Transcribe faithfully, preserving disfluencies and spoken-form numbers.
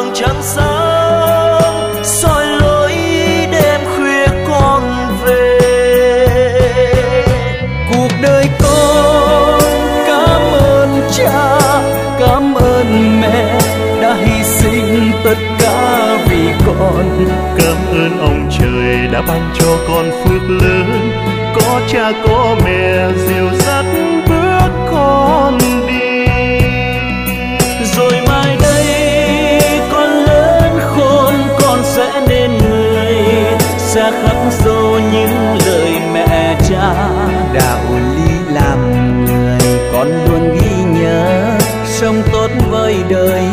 đường trăng sáng soi lối đêm khuya con về. Cuộc đời con cảm ơn cha, cảm ơn mẹ đã hy sinh tất cả vì con. Cảm ơn ông trời đã ban cho con phước lớn, có cha có mẹ dìu dắt bước con đi. Rồi mai đây con lớn khôn, con sẽ nên người, sẽ khắc sâu những lời mẹ cha. Đạo lý làm người con luôn ghi nhớ, sống tốt với đời